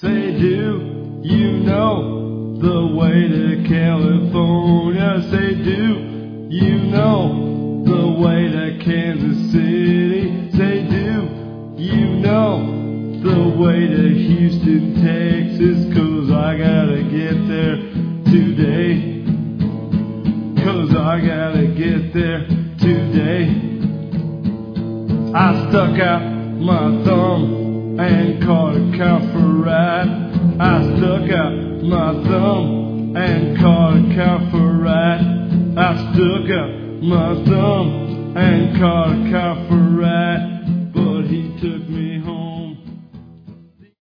Say, do you know the way to California? Say, do you know the way to Kansas City? Say, do you know the way to Houston, Texas? 'Cause I gotta get there today. 'Cause I gotta get there today. I stuck out my thumb and caught a cow for a ride. I stuck out my thumb and caught a cow for a ride. I stuck out my thumb and caught a cow for a ride.